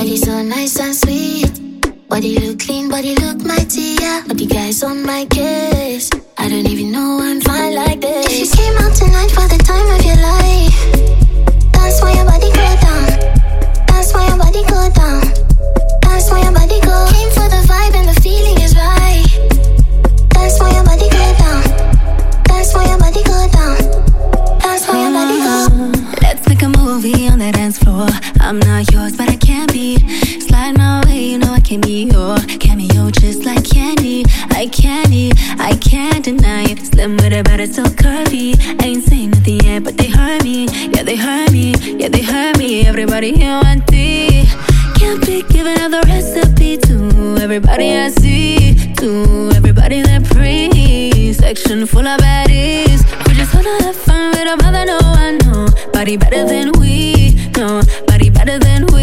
Body so nice and sweet. Body look clean, body look mighty, yeah. But the guys on my case, I don't even know I'm fine like this. If you came out tonight for the time of your life, that's why your body go down. That's why your body go down. That's why your body go. Came for the vibe and the feeling is right. That's why your body go down. That's why your body go down. That's why your body go. Let's make a movie on the dance floor. I'm not yours, but I can't be. Slide my way, you know I can be your cameo, just like candy. I can't deny it. Slim with a body so curvy. I ain't saying nothing yet, but they heard me. Yeah, they heard me. Yeah, they heard me. Everybody here want tea. Can't be giving out the recipe to everybody I see. To everybody that praise. Section full of baddies. We just wanna have fun with our mother, no, I know. Body better than we, no. Body better than we.